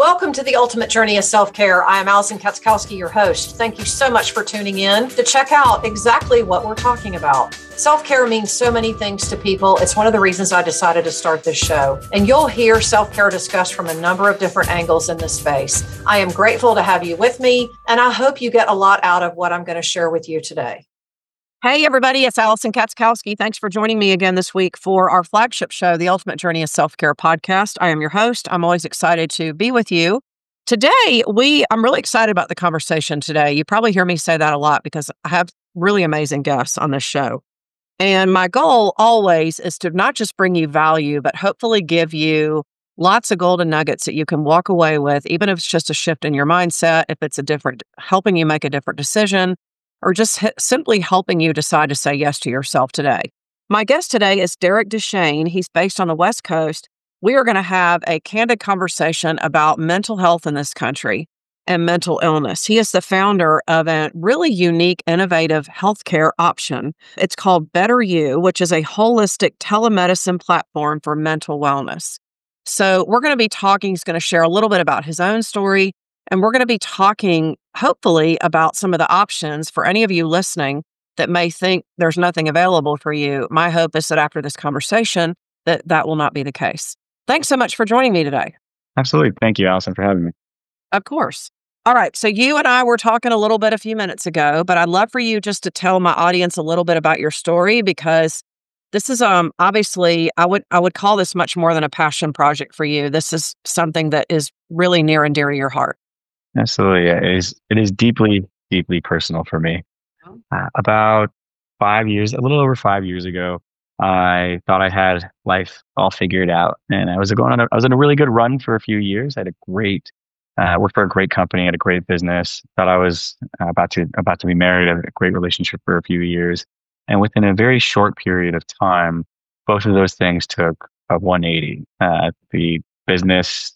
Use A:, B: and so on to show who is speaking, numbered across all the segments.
A: Welcome to the Ultimate Journey of Self-Care. I am Allison Katzkowski, your host. Thank you so much for tuning in to check out exactly what we're talking about. Self-care means so many things to people. It's one of the reasons I decided to start this show. And you'll hear self-care discussed from a number of different angles in this space. I am grateful to have you with me, and I hope you get a lot out of what I'm going to share with you today. Hey, everybody, it's Allison Katzkowski. Thanks for joining me again this week for our flagship show, The Ultimate Journey of Self-Care podcast. I am your host. I'm always excited to be with you. Today, I'm really excited about the conversation today. You probably hear me say that a lot because I have really amazing guests on this show. And my goal always is to not just bring you value, but hopefully give you lots of golden nuggets that you can walk away with, even if it's just a shift in your mindset, if it's helping you make a different decision, or just simply helping you decide to say yes to yourself today. My guest today is Derek Duchesne. He's based on the West Coast. We are going to have a candid conversation about mental health in this country and mental illness. He is the founder of a really unique, innovative healthcare option. It's called Better You, which is a holistic telemedicine platform for mental wellness. So we're going to be talking, he's going to share a little bit about his own story, and we're going to be talking, hopefully, about some of the options for any of you listening that may think there's nothing available for you. My hope is that after this conversation, that will not be the case. Thanks so much for joining me today.
B: Absolutely. Thank you, Allison, for having me.
A: Of course. All right. So you and I were talking a little bit a few minutes ago, but I'd love for you just to tell my audience a little bit about your story, because this is obviously, I would call this much more than a passion project for you. This is something that is really near and dear to your heart.
B: Absolutely. Yeah, it is deeply, deeply personal for me. About 5 years, a little over 5 years ago, I thought I had life all figured out, and I was in a really good run for a few years. I had worked for a great company, had a great business. Thought I was about to be married. I had a great relationship for a few years, and within a very short period of time, both of those things took a 180. The business,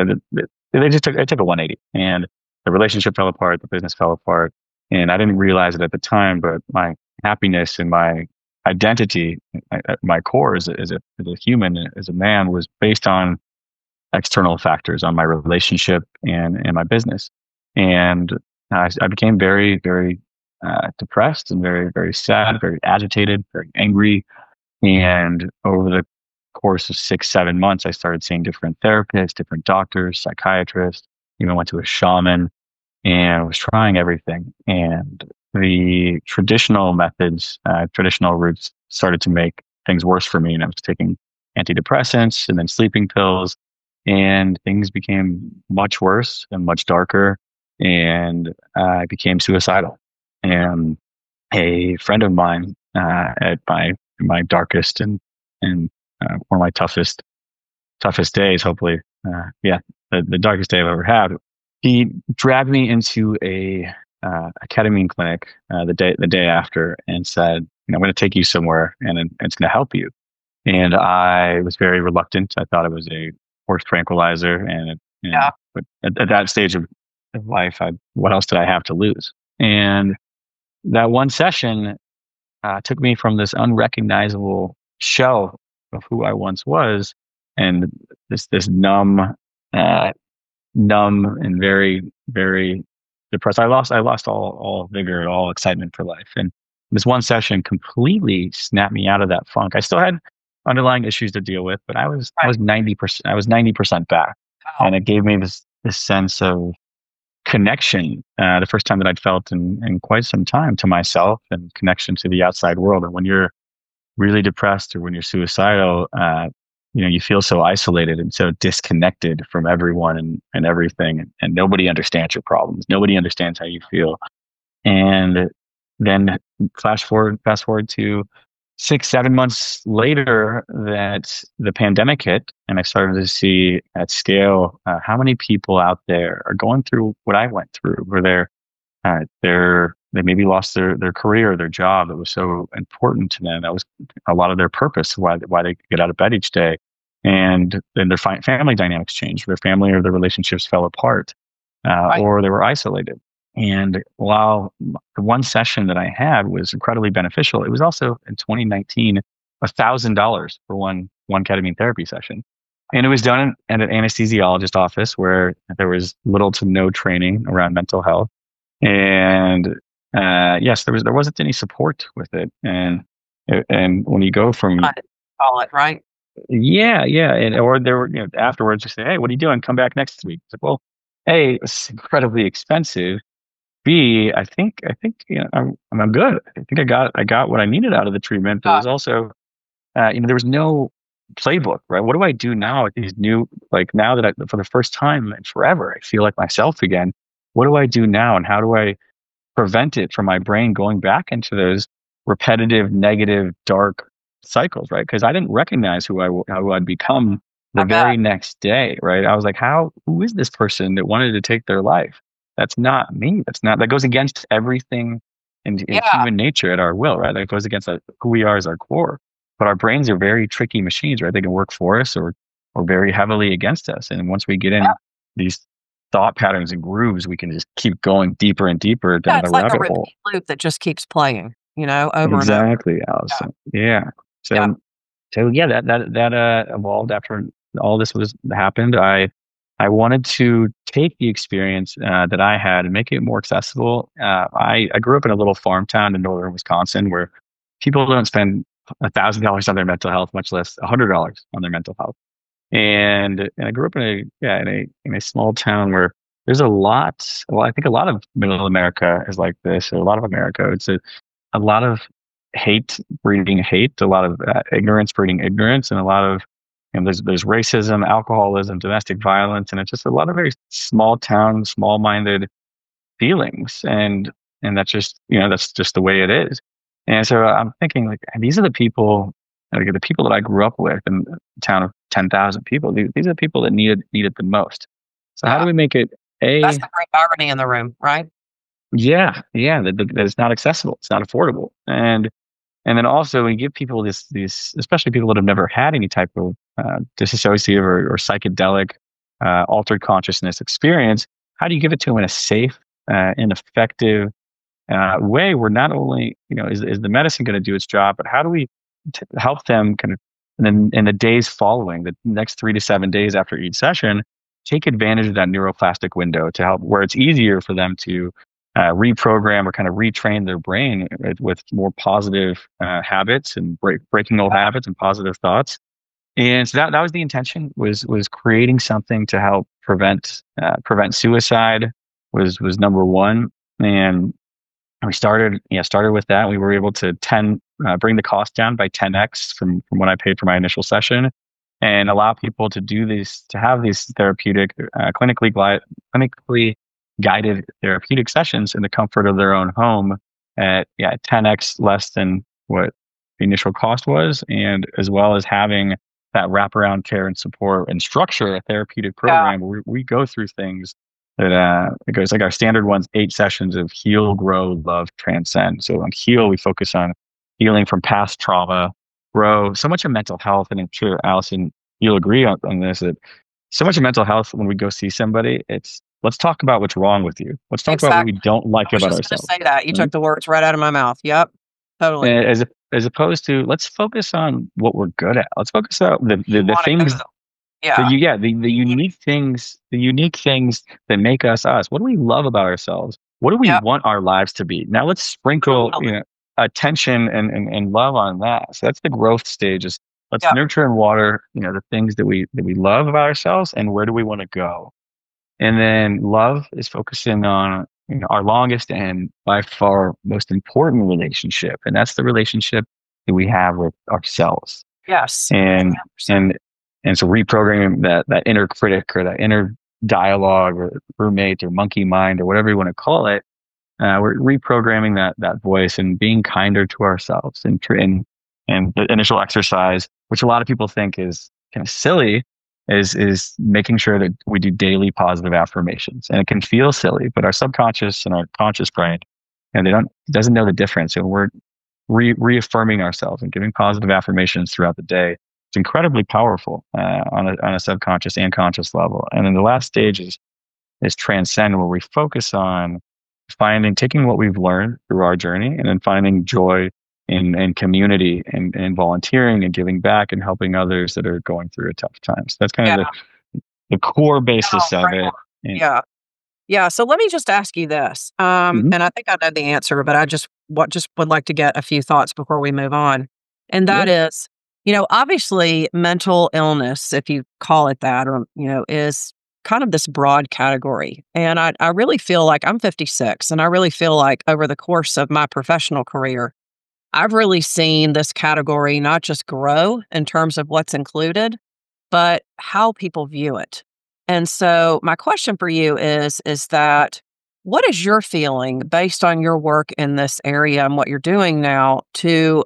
B: it took a 180, and the relationship fell apart, the business fell apart, and I didn't realize it at the time, but my happiness and my identity at my core as a human, as a man, was based on external factors, on my relationship and my business. And I became very, very depressed and very, very sad, very agitated, very angry. And over the course of 6-7 months, I started seeing different therapists, different doctors, psychiatrists, even went to a shaman, and was trying everything. And the traditional methods, traditional routes started to make things worse for me. And I was taking antidepressants and then sleeping pills, and things became much worse and much darker. And I became suicidal. And a friend of mine, at my darkest and one of my toughest days, hopefully, the darkest day I've ever had, he dragged me into a ketamine clinic the day after, and said, I'm going to take you somewhere, and it's going to help you. And I was very reluctant. I thought it was a horse tranquilizer, but at that stage of life, what else did I have to lose? And that one session took me from this unrecognizable shell of who I once was, and this numb and very, very depressed. I lost all vigor, all excitement for life. And this one session completely snapped me out of that funk. I still had underlying issues to deal with, but I was 90% back. Wow. And it gave me this sense of connection, the first time that I'd felt in quite some time, to myself and connection to the outside world. And when you're really depressed or when you're suicidal, you feel so isolated and so disconnected from everyone and everything, and nobody understands your problems. Nobody understands how you feel. And then fast forward to 6-7 months later, that the pandemic hit, and I started to see at scale how many people out there are going through what I went through, where they maybe lost their career, their job that was so important to them. That was a lot of their purpose, why they get out of bed each day. And then their family dynamics changed. Their family or their relationships fell apart, or they were isolated. And while the one session that I had was incredibly beneficial, it was also in 2019 $1,000 for one ketamine therapy session. And it was done at an anesthesiologist office where there was little to no training around mental health. And yes, there wasn't any support with it. And when you go from
A: Call it right.
B: yeah, yeah, and or there were afterwards you say, hey, what are you doing? Come back next week. It's like, well, A, it's incredibly expensive. B, I think I'm good. I think I got what I needed out of the treatment. But it was also there was no playbook, right? What do I do now with these new, like now that for the first time in forever, I feel like myself again. What do I do now, and how do I prevent it from my brain going back into those repetitive, negative, dark cycles, right? Because I didn't recognize who I'd become the very next day, right? I was like, who is this person that wanted to take their life? That's not me. That goes against everything in human nature at our will, right? That goes against who we are as our core. But our brains are very tricky machines, right? They can work for us or very heavily against us. And once we get in these thought patterns and grooves, we can just keep going deeper and deeper down the rabbit hole.
A: Loop that just keeps playing, over
B: exactly,
A: and over.
B: Allison. Yeah. So yeah, that evolved after all this happened. I wanted to take the experience that I had and make it more accessible. I grew up in a little farm town in northern Wisconsin where people don't spend $1,000 on their mental health, much less $100 on their mental health. And I grew up in a small town where there's a lot. Well, I think a lot of middle America is like this. A lot of America, it's a lot of hate breeding hate, a lot of ignorance breeding ignorance, and a lot of there's racism, alcoholism, domestic violence, and it's just a lot of very small town, small minded feelings, and that's just that's just the way it is. And so I'm thinking like these are the people. The people that I grew up with in a town of 10,000 people, these are the people that need it the most. So how do we make it
A: That's the great irony in the room, right?
B: Yeah, that it's not accessible, it's not affordable, and then also we give people these, especially people that have never had any type of dissociative or psychedelic altered consciousness experience. How do you give it to them in a safe and effective way? Where not only is the medicine going to do its job, but how do we help them kind of in the days following, the next 3 to 7 days after each session, take advantage of that neuroplastic window to help where it's easier for them to reprogram or kind of retrain their brain with more positive habits and breaking old habits and positive thoughts. And so that was the intention, was creating something to help prevent suicide was number one. And we started with that. We were able to bring the cost down by 10x from what I paid for my initial session, and allow people to have these therapeutic, clinically guided therapeutic sessions in the comfort of their own home at 10x less than what the initial cost was, and as well as having that wraparound care and support and structure a therapeutic program where we go through things that it goes like our standard ones, 8 sessions of heal, grow, love, transcend. So on heal, we focus on healing from past trauma. Grow, so much of mental health, and I'm sure Allison, you'll agree on this, that so much of mental health when we go see somebody, it's let's talk about what's wrong with you. Let's talk about what we don't like about ourselves.
A: I was just going to say that. You took the words right out of my mouth. Yep, totally.
B: As opposed to let's focus on what we're good at. Let's focus on the things. The unique things that make us us. What do we love about ourselves? What do we want our lives to be? Now let's sprinkle attention and love on that. So that's the growth stage. Is let's nurture and water the things that we love about ourselves, and where do we want to go. And then love is focusing on our longest and by far most important relationship, and that's the relationship that we have with ourselves.
A: Yes.
B: And so reprogramming that inner critic or that inner dialogue or roommate or monkey mind or whatever you want to call it, we're reprogramming that voice and being kinder to ourselves. And the initial exercise, which a lot of people think is kind of silly, is making sure that we do daily positive affirmations. And it can feel silly, but our subconscious and our conscious brain, doesn't know the difference. And we're reaffirming ourselves and giving positive affirmations throughout the day. It's incredibly powerful on a subconscious and conscious level. And then the last stage is transcend, where we focus on taking what we've learned through our journey and then finding joy in community and volunteering and giving back and helping others that are going through a tough time. So that's kind of the core basis of it.
C: Yeah. Yeah. So let me just ask you this.
B: Mhm.
C: And I think I know the answer, but I just would like to get a few thoughts before we move on. And
B: Yeah.
C: that is, obviously mental illness, if you call it that, or, is kind of this broad category. And I really feel like I'm 56, and I really feel like over the course of my professional career, I've really seen this category not just grow in terms of what's included, but how people view it. And so my question for you is that what is your feeling based on your work in this area and what you're doing now to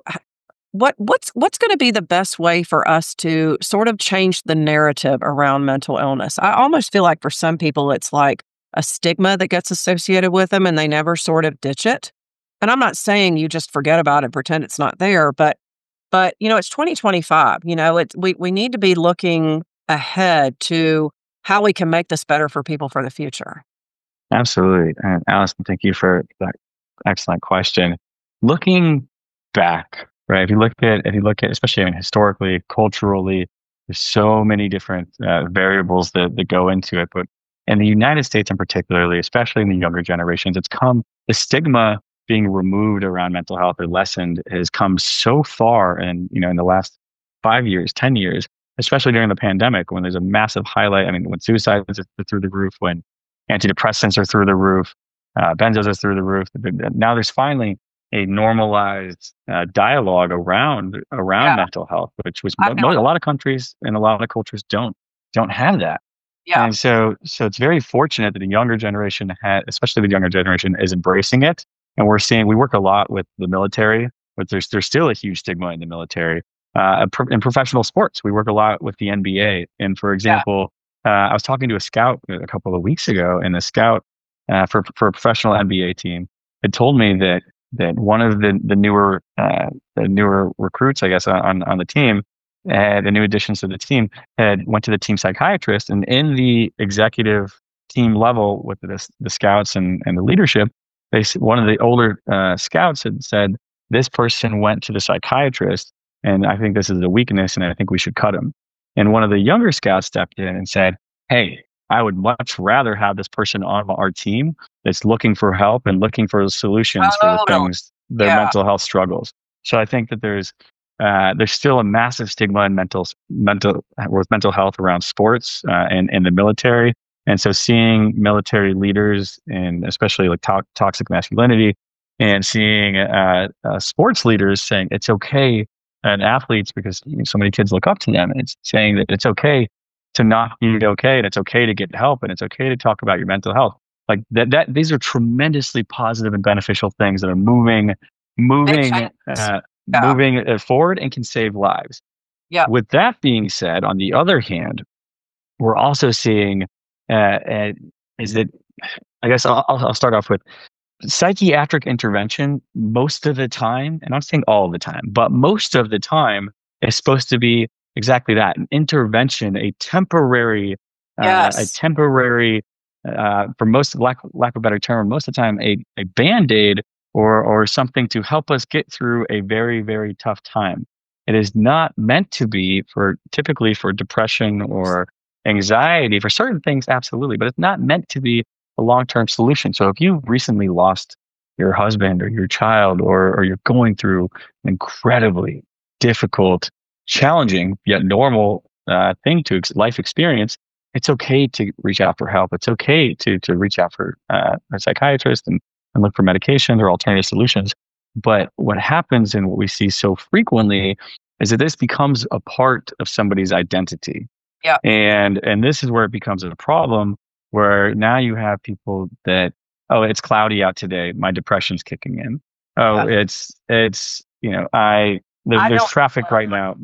C: what's going to be the best way for us to sort of change the narrative around mental illness? I almost feel like for some people it's like a stigma that gets associated with them and they never sort of ditch it. And I'm not saying you just forget about it, pretend it's not there, but it's 2025. We need to be looking ahead to how we can make this better for people for the future.
B: Absolutely. And Allison, thank you for that excellent question. Looking back, right? If you look at, especially historically, culturally, there's so many different variables that go into it. But in the United States, in particularly, especially in the younger generations, the stigma being removed around mental health or lessened has come so far. And in the last 5 years, 10 years, especially during the pandemic, when there's a massive highlight. I mean, when suicides are through the roof, when antidepressants are through the roof, benzos are through the roof. Now there's finally a normalized dialogue around mental health, which was a lot of countries and a lot of cultures don't have that.
C: Yeah.
B: And so it's very fortunate that the younger generation especially the younger generation, is embracing it. And we work a lot with the military, but there's still a huge stigma in the military. In professional sports, we work a lot with the NBA. And for example, I was talking to a scout a couple of weeks ago, and the scout for a professional NBA team had told me that one of the newer recruits, I guess, on the team, the new additions to the team, went to the team psychiatrist, and in the executive team level with the scouts and the leadership, one of the older scouts had said, this person went to the psychiatrist, and I think this is a weakness, and I think we should cut him. And one of the younger scouts stepped in and said, hey, I would much rather have this person on our team that's looking for help and looking for solutions for the things, their mental health struggles. So I think that there's still a massive stigma in mental health around sports and in the military. And so seeing military leaders, and especially like toxic masculinity, and seeing sports leaders saying it's okay, and athletes, because so many kids look up to them, and it's saying that it's okay to not be okay, and it's okay to get help, and it's okay to talk about your mental health. Like that these are tremendously positive and beneficial things that are moving forward and can save lives.
C: Yeah.
B: With that being said, on the other hand, we're also seeing is that, I guess I'll start off with psychiatric intervention. Most of the time, and I'm saying all the time, but most of the time, is supposed to be exactly that, an intervention, a temporary, for most, lack of a better term, most of the time, a Band-Aid or something to help us get through a very, very tough time. It is not meant to be typically for depression or anxiety. For certain things, absolutely, but it's not meant to be a long-term solution. So if you recently lost your husband or your child, or you're going through an incredibly difficult, challenging, yet normal life experience, it's okay to reach out for help. It's okay to reach out for a psychiatrist and look for medications or alternative solutions. But what happens, and what we see so frequently, is that this becomes a part of somebody's identity.
C: Yeah.
B: And this is where it becomes a problem, where now you have people that, oh, it's cloudy out today, my depression's kicking in. Oh, there's traffic right now.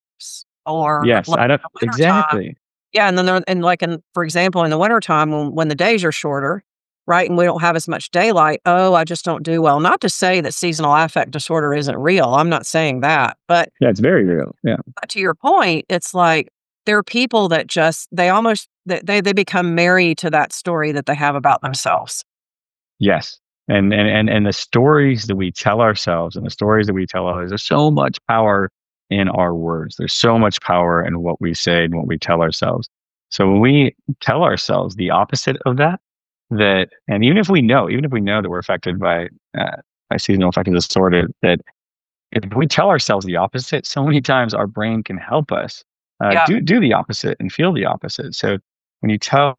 B: I don't exactly.
C: Yeah, and then for example, in the wintertime when the days are shorter, right, and we don't have as much daylight, I just don't do well. Not to say that seasonal affect disorder isn't real. I'm not saying that, but
B: yeah, it's very real. Yeah.
C: But to your point, it's like there are people that just they become married to that story that they have about themselves.
B: Yes. And the stories that we tell ourselves and the stories that we tell others, there's so much power in our words. There's so much power in what we say and what we tell ourselves. So when we tell ourselves the opposite of that, and even if we know that we're affected by seasonal affective disorder, that if we tell ourselves the opposite, so many times our brain can help us do the opposite and feel the opposite. So when you tell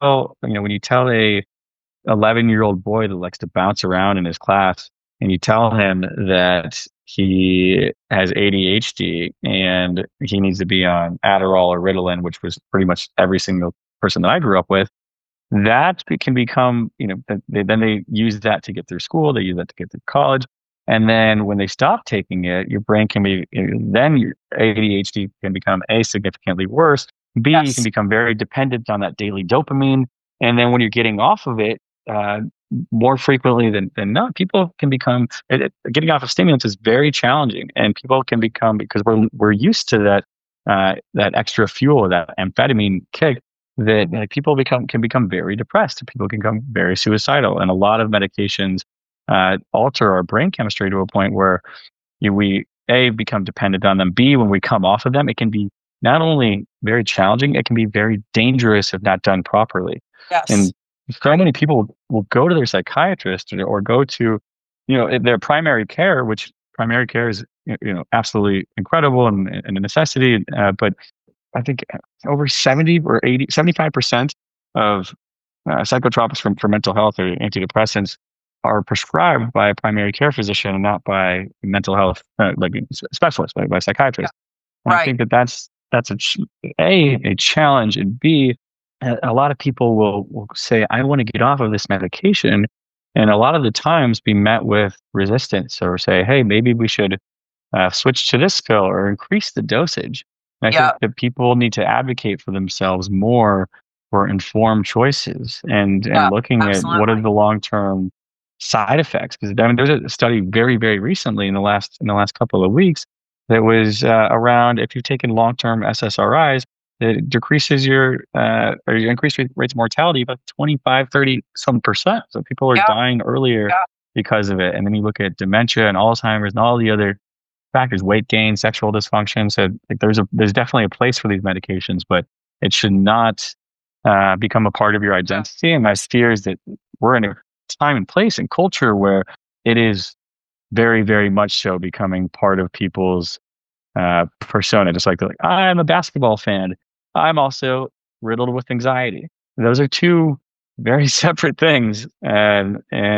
B: a 11-year-old boy that likes to bounce around in his class, and you tell him that he has ADHD and he needs to be on Adderall or Ritalin, which was pretty much every single person that I grew up with, that can become, then they use that to get through school, they use that to get through college. And then when they stop taking it, your brain can be, then your ADHD can become A, significantly worse. B, you can become very dependent on that daily dopamine. And then when you're getting off of it, more frequently than not, people can become, getting off of stimulants is very challenging. And people can become, because we're used to that extra fuel, that amphetamine kick, that people can become very depressed. People can become very suicidal. And a lot of medications alter our brain chemistry to a point where we A, become dependent on them. B, when we come off of them, it can be not only very challenging, it can be very dangerous if not done properly.
C: Yes.
B: And so many people will go to their psychiatrist or go to, their primary care, which primary care is, absolutely incredible and a necessity. But I think over 75% of psychotropics for mental health or antidepressants are prescribed by a primary care physician and not by mental health, like specialists, by psychiatrists. Yeah. I think that's a challenge, and B, a lot of people will say, I want to get off of this medication. And a lot of the times be met with resistance or say, hey, maybe we should switch to this pill or increase the dosage. And I think that people need to advocate for themselves more for informed choices and looking at what are the long-term side effects. Because there's a study very, very recently in the last couple of weeks that was around if you've taken long-term SSRIs, it decreases your increased rates of mortality about 25, 30% So people are dying earlier because of it. And then you look at dementia and Alzheimer's and all the other factors, weight gain, sexual dysfunction. So there's definitely a place for these medications, but it should not become a part of your identity. And my fear is that we're in a time and place and culture where it is very, very much so becoming part of people's persona. Just like I'm a basketball fan, I'm also riddled with anxiety. Those are two very separate things, that's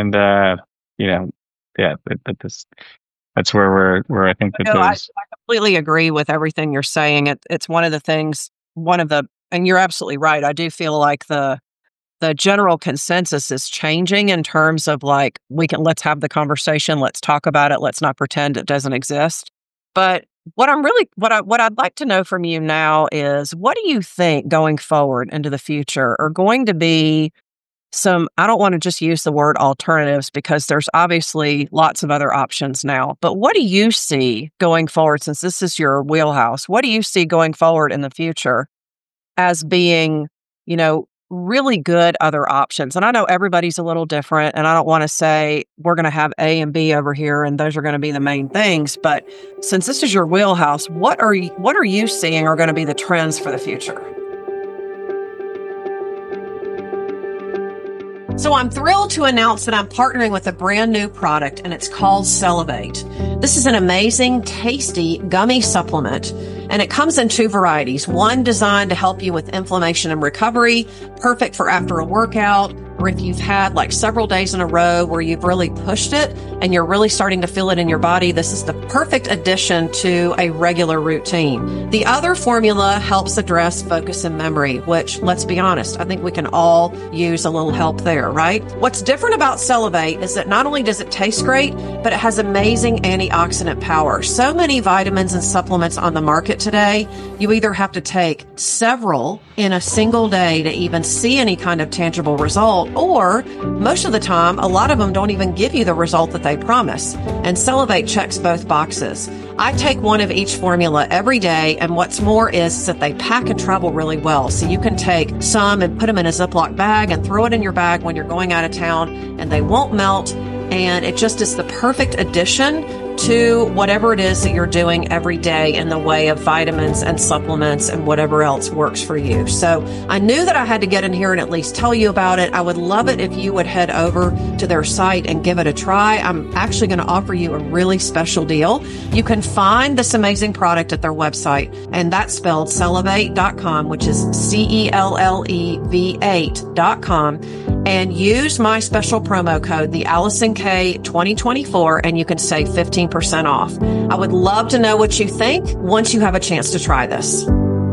B: where I think that
C: I completely agree with everything you're saying. It's one of the things. And you're absolutely right. I do feel like the general consensus is changing in terms of let's have the conversation, let's talk about it, let's not pretend it doesn't exist. But what I'd like to know from you now is, what do you think going forward into the future are going to be some, I don't want to just use the word alternatives because there's obviously lots of other options now, but what do you see going forward, since this is your wheelhouse? What do you see going forward in the future as being, really good other options? And I know everybody's a little different, and I don't want to say we're going to have A and B over here and those are going to be the main things, but since this is your wheelhouse, what are you seeing are going to be the trends for the future?
A: So I'm thrilled to announce that I'm partnering with a brand new product, and it's called Cellivate. This is an amazing, tasty gummy supplement, and it comes in two varieties. One designed to help you with inflammation and recovery, perfect for after a workout, or if you've had several days in a row where you've really pushed it and you're really starting to feel it in your body. This is the perfect addition to a regular routine. The other formula helps address focus and memory, which, let's be honest, I think we can all use a little help there, right? What's different about Cellivate is that not only does it taste great, but it has amazing antioxidant power. So many vitamins and supplements on the market today, you either have to take several in a single day to even see any kind of tangible result, or most of the time, a lot of them don't even give you the result that they promise. And Cellivate checks both boxes. I take one of each formula every day, and what's more is that they pack and travel really well. So you can take some and put them in a Ziploc bag and throw it in your bag when you're going out of town, and they won't melt.
C: And it just is the perfect addition to whatever it is that you're doing every day in the way of vitamins and supplements and whatever else works for you. So I knew that I had to get in here and at least tell you about it. I would love it if you would head over to their site and give it a try. I'm actually going to offer you a really special deal. You can find this amazing product at their website, and that's spelled Cellevate.com, which is CELLEV8.com. And use my special promo code, the Allison K 2024, and you can save 15% off. I would love to know what you think once you have a chance to try this.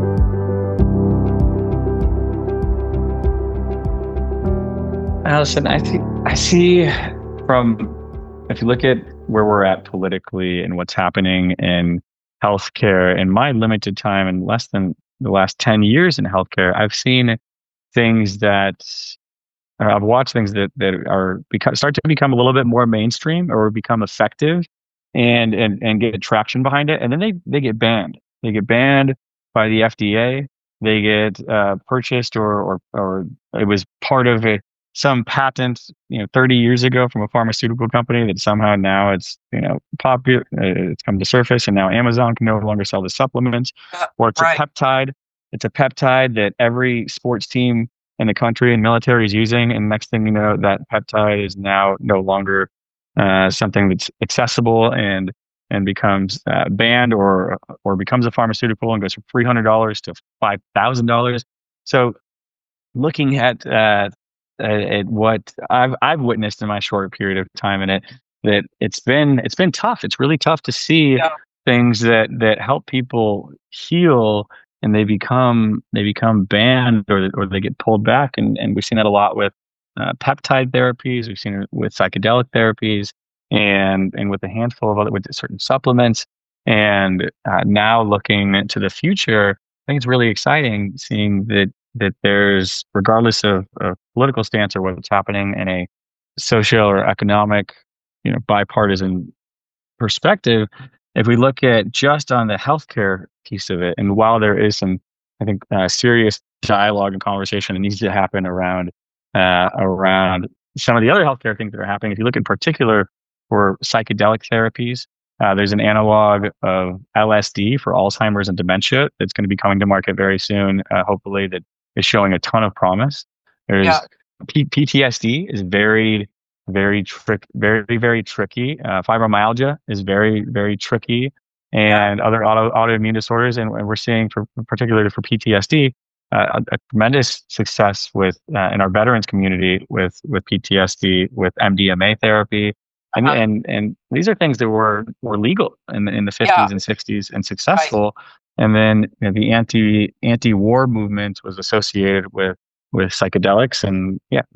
B: Allison, I see from, if you look at where we're at politically and what's happening in healthcare, in my limited time and less than the last 10 years in healthcare, I've seen things that I've watched things that are start to become a little bit more mainstream or become effective and get traction behind it. And then they get banned. They get banned by the FDA. They get purchased or it was part of some patent, 30 years ago from a pharmaceutical company that somehow now it's, popular, it's come to surface, and now Amazon can no longer sell the supplements, or it's a peptide. It's a peptide that every sports team in the country and military is using, and next thing you know, that peptide is now no longer something that's accessible and becomes banned or becomes a pharmaceutical and goes from $300 to $5,000. So, looking at what I've witnessed in my short period of time in it, that it's been tough. It's really tough to see things that help people heal, and they become banned or they get pulled back. And we've seen that a lot with peptide therapies. We've seen it with psychedelic therapies and with a handful of with certain supplements. And now looking to the future, I think it's really exciting seeing that there's, regardless of political stance or what's happening in a social or economic, bipartisan perspective, if we look at just on the healthcare piece of it, and while there is some, I think, serious dialogue and conversation that needs to happen around some of the other healthcare things that are happening. If you look in particular for psychedelic therapies, there's an analog of LSD for Alzheimer's and dementia that's going to be coming to market very soon, hopefully, that is showing a ton of promise. There's PTSD is very, very tricky. Fibromyalgia is very, very tricky, and other autoimmune disorders. And we're seeing, particularly for PTSD, a tremendous success with in our veterans community with PTSD, with MDMA therapy, and these are things that were legal in the 50s and 60s and successful. Right. And then the anti-war movement was associated with psychedelics, and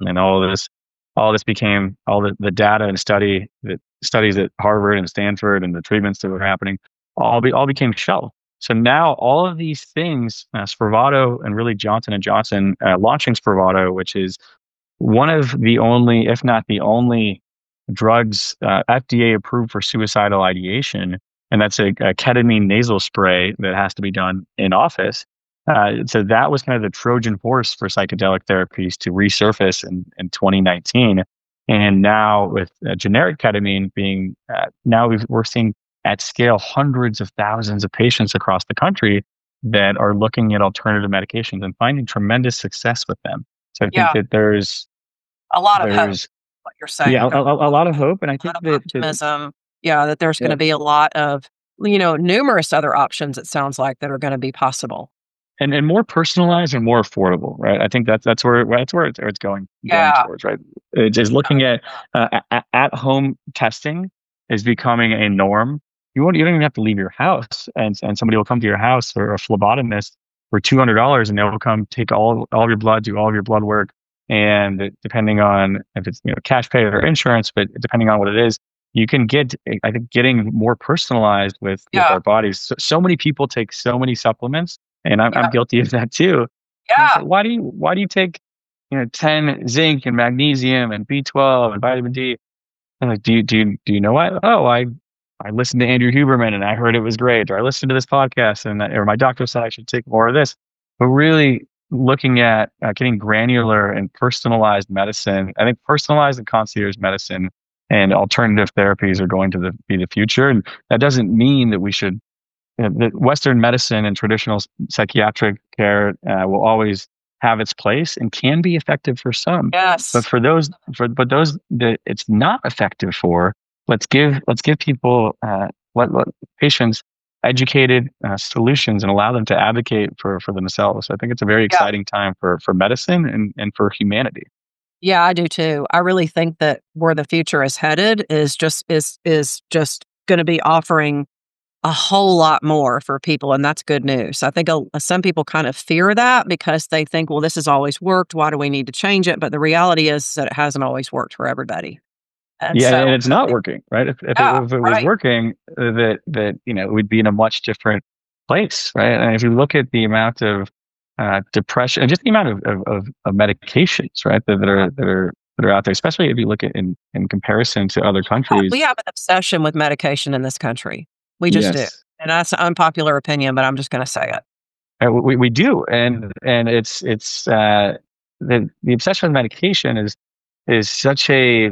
B: all this became the data and studies at Harvard and Stanford and the treatments that were happening all became shelved. So now all of these things, Spravato and really Johnson & Johnson launching Spravato, which is one of the only, if not the only, drugs FDA approved for suicidal ideation, and that's a ketamine nasal spray that has to be done in office. So that was kind of the Trojan horse for psychedelic therapies to resurface in 2019. And now with generic ketamine being, we're seeing at scale hundreds of thousands of patients across the country that are looking at alternative medications and finding tremendous success with them. So I think that there's
C: a lot of hope, what you're saying.
B: Yeah, a lot of hope. And I think
C: that optimism, that there's going to be a lot of, numerous other options, it sounds like, that are going to be possible.
B: And more personalized and more affordable, right? I think that's where it's going towards, right? It's just looking at home testing is becoming a norm. You don't even have to leave your house, and somebody will come to your house, or a phlebotomist, for $200, and they'll come take all of your blood, do all of your blood work, and depending on if it's cash pay or insurance, but depending on what it is, you can get, I think, getting more personalized with our bodies. So many people take so many supplements. And I'm guilty of that too. Yeah. Why do you take 10 zinc and magnesium and B12 and vitamin D? And like, do you know what? Oh, I listened to Andrew Huberman and I heard it was great, or I listened to this podcast or my doctor said I should take more of this. But really looking at getting granular and personalized medicine. I think personalized and concierge medicine and alternative therapies are going to be the future. And that doesn't mean that we should, that Western medicine and traditional psychiatric care will always have its place and can be effective for some.
C: Yes.
B: But for those that it's not effective for, let's give people let patients educated solutions and allow them to advocate for themselves. So I think it's a very exciting time for medicine and for humanity.
C: Yeah, I do too. I really think that where the future is headed is just going to be offering a whole lot more for people, and that's good news. I think some people kind of fear that because they think, well, this has always worked. Why do we need to change it? But the reality is that it hasn't always worked for everybody. And
B: and it's not working, right? If it was working, that we'd be in a much different place, right? And if you look at the amount of depression and just the amount of medications, right, that are out there, especially if you look at in comparison to other countries.
C: We have an obsession with medication in this country. We just do. And that's an unpopular opinion, but I'm just going to say it.
B: We do. And it's the obsession with medication is such a,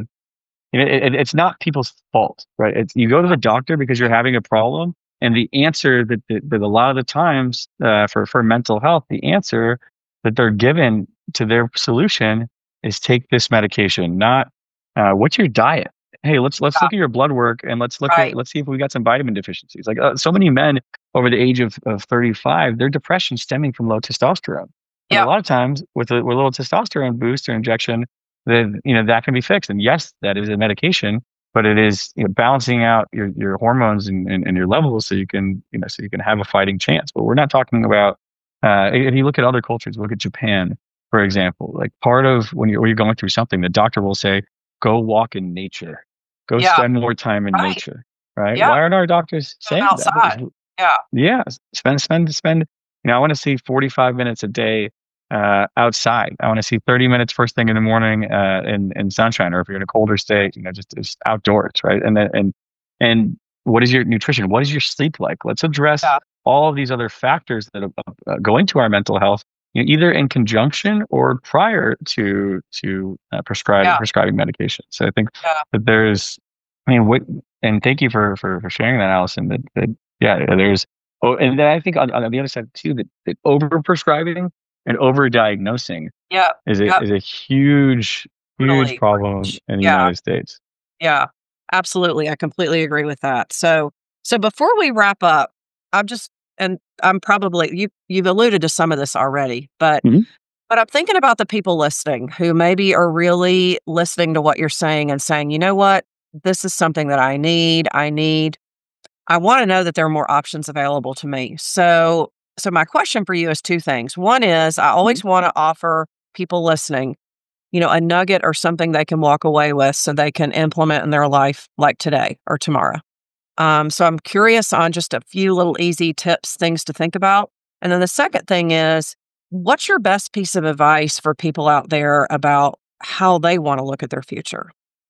B: it's not people's fault, right? You go to the doctor because you're having a problem. And the answer that a lot of the times for mental health, the answer that they're given to their solution is take this medication, not what's your diet? Hey, let's look at your blood work and let's see if we got some vitamin deficiencies. Like so many men over the age of 35, their depression stemming from low testosterone. And a lot of times with a little testosterone boost or injection, that can be fixed. And yes, that is a medication, but it is balancing out your hormones and your levels so you can have a fighting chance. But we're not talking about if you look at other cultures, look at Japan, for example. Like part of when you're going through something, the doctor will say, "Go walk in nature, go spend more time in nature." Right? Yeah. Why aren't our doctors saying
C: outside?
B: that? Spend. I want to see 45 minutes a day outside. I want to see 30 minutes first thing in the morning in sunshine, or if you're in a colder state, just outdoors, right? And what is your nutrition? What is your sleep like? Let's address all of these other factors that go into our mental health, either in conjunction or prior to prescribing medication. So I think that there's, and thank you for sharing that, Allison. There's, and then I think on the other side too, that over prescribing and over-diagnosing is a huge problem in the United States.
C: Yeah, absolutely. I completely agree with that. So before we wrap up, I'm probably, you've alluded to some of this already, but I'm thinking about the people listening who maybe are really listening to what you're saying and saying, you know what, this is something that I need. I want to know that there are more options available to me. So my question for you is two things. One is I always want to offer people listening, a nugget or something they can walk away with so they can implement in their life like today or tomorrow. So I'm curious on just a few little easy tips, things to think about. And then the second thing is, what's your best piece of advice for people out there about how they want to look at their future?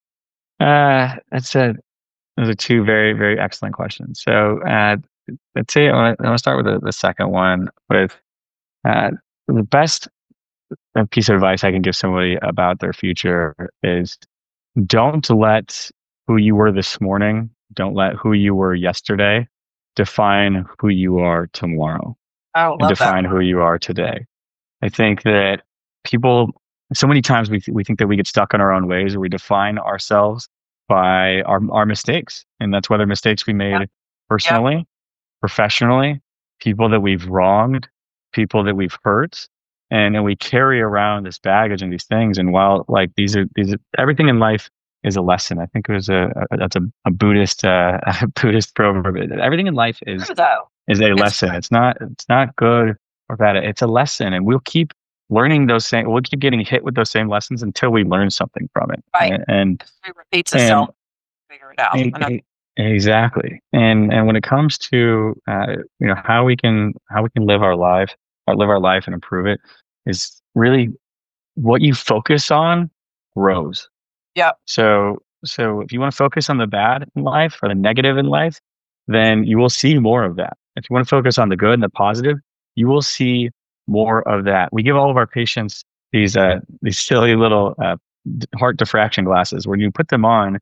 B: Those are two very, very excellent questions. So let's say I want to start with the second one with the best piece of advice I can give somebody about their future is don't let who you were this morning, don't let who you were yesterday define who you are tomorrow.
C: And
B: define who you are today. I think that people, so many times we think that we get stuck in our own ways, or we define ourselves by our mistakes. And that's whether mistakes we made personally, professionally, people that we've wronged, people that we've hurt. And we carry around this baggage and these things. And while these are everything in life is a lesson. I think it was that's a Buddhist Buddhist proverb. Everything in life is a lesson. It's not good or bad. It's a lesson, and we'll keep learning those same. We'll keep getting hit with those same lessons until we learn something from it.
C: Right.
B: And
C: it repeats itself. Figure it out.
B: Exactly. And when it comes to how we can live our life and improve it, is really what you focus on grows.
C: Yeah.
B: So if you want to focus on the bad in life or the negative in life, then you will see more of that. If you want to focus on the good and the positive, you will see more of that. We give all of our patients these silly little heart diffraction glasses. When you put them on,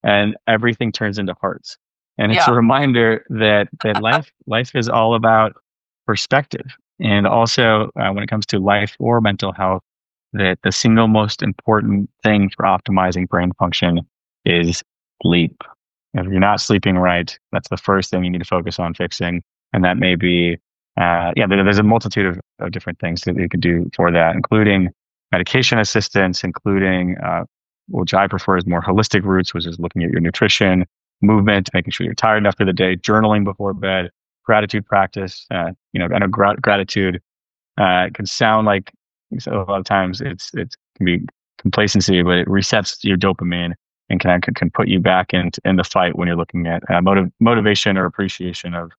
B: and everything turns into hearts. And it's
C: Yeah.
B: a reminder that life is all about perspective. And also, when it comes to life or mental health, that the single most important thing for optimizing brain function is sleep. If you're not sleeping right, that's the first thing you need to focus on fixing. And that may be, there's a multitude of different things that you can do for that, including medication assistance, including which I prefer is more holistic routes, which is looking at your nutrition, movement, making sure you're tired enough for the day, journaling before bed, gratitude practice. I know gratitude can sound like, so a lot of times it can be complacency, but it resets your dopamine and can put you back in the fight when you're looking at motivation or appreciation of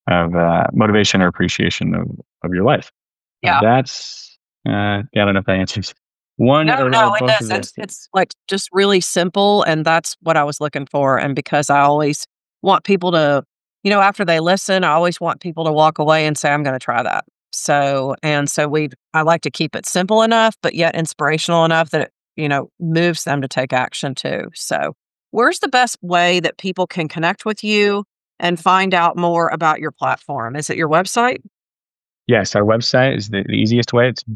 B: your life.
C: Yeah.
B: That's I don't know if that answers one.
C: No, it does. It's like just really simple, and that's what I was looking for. And because I always want people to, after they listen, I always want people to walk away and say, "I'm going to try that." So I like to keep it simple enough, but yet inspirational enough that it, moves them to take action too. So where's the best way that people can connect with you and find out more about your platform? Is it your website?
B: Yes, our website is the easiest way. It's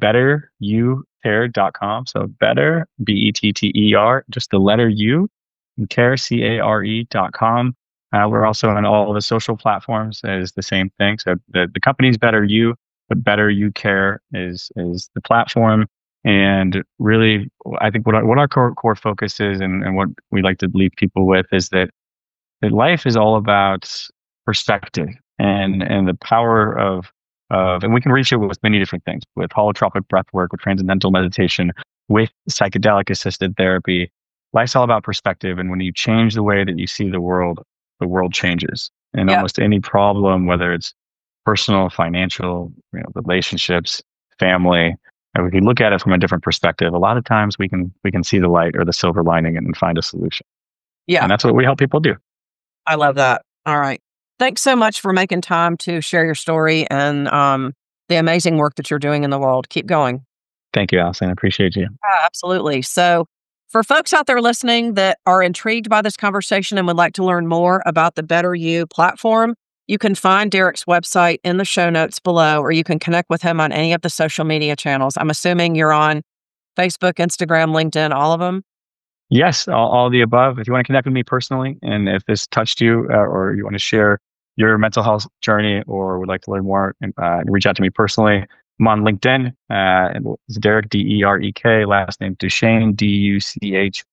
B: betteryoucare.com. So better, BETTER, just the letter U, and care, CARE.com. We're also on all the social platforms. It is the same thing. So the company's Better You, but Better You Care is the platform. And really, I think what our core focus is, and what we like to leave people with, is that life is all about perspective and the power of, and we can reach it with many different things, with holotropic breath work, with transcendental meditation, with psychedelic assisted therapy. Life's all about perspective. And when you change the way that you see the world changes. And almost any problem, whether it's personal, financial, relationships, family, and we can look at it from a different perspective. A lot of times we can see the light or the silver lining and find a solution. Yeah. And that's what we help people do.
C: I love that. All right. Thanks so much for making time to share your story and the amazing work that you're doing in the world. Keep going.
B: Thank you, Allison. I appreciate you.
C: Absolutely. So for folks out there listening that are intrigued by this conversation and would like to learn more about the Better You platform, you can find Derek's website in the show notes below, or you can connect with him on any of the social media channels. I'm assuming you're on Facebook, Instagram, LinkedIn, all of them?
B: Yes, all the above. If you want to connect with me personally, and if this touched you, or you want to share your mental health journey, or would like to learn more, reach out to me personally. I'm on LinkedIn. It's Derek, Derek, last name Duchesne, Duchesne,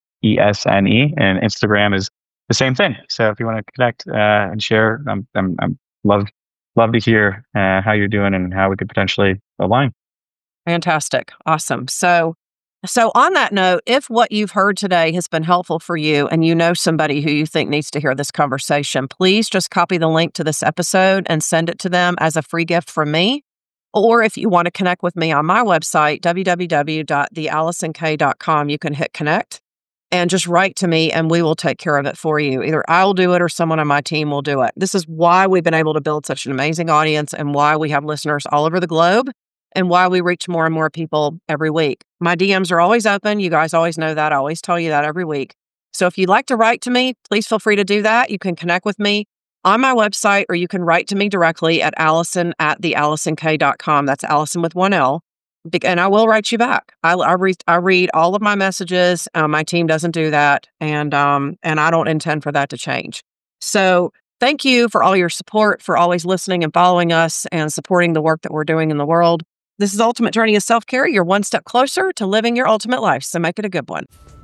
B: and Instagram is the same thing. So if you want to connect and share, I'm love to hear how you're doing and how we could potentially align.
C: Fantastic, awesome. So on that note, if what you've heard today has been helpful for you and you know somebody who you think needs to hear this conversation, please just copy the link to this episode and send it to them as a free gift from me. Or if you want to connect with me on my website, www.theallisonk.com, you can hit connect and just write to me and we will take care of it for you. Either I'll do it or someone on my team will do it. This is why we've been able to build such an amazing audience and why we have listeners all over the globe and why we reach more and more people every week. My DMs are always open. You guys always know that. I always tell you that every week. So if you'd like to write to me, please feel free to do that. You can connect with me on my website, or you can write to me directly at allison@theallisonk.com. That's Allison with one L. And I will write you back. I read all of my messages. My team doesn't do that. And I don't intend for that to change. So thank you for all your support, for always listening and following us and supporting the work that we're doing in the world. This is Ultimate Journey of Self-Care. You're one step closer to living your ultimate life. So make it a good one.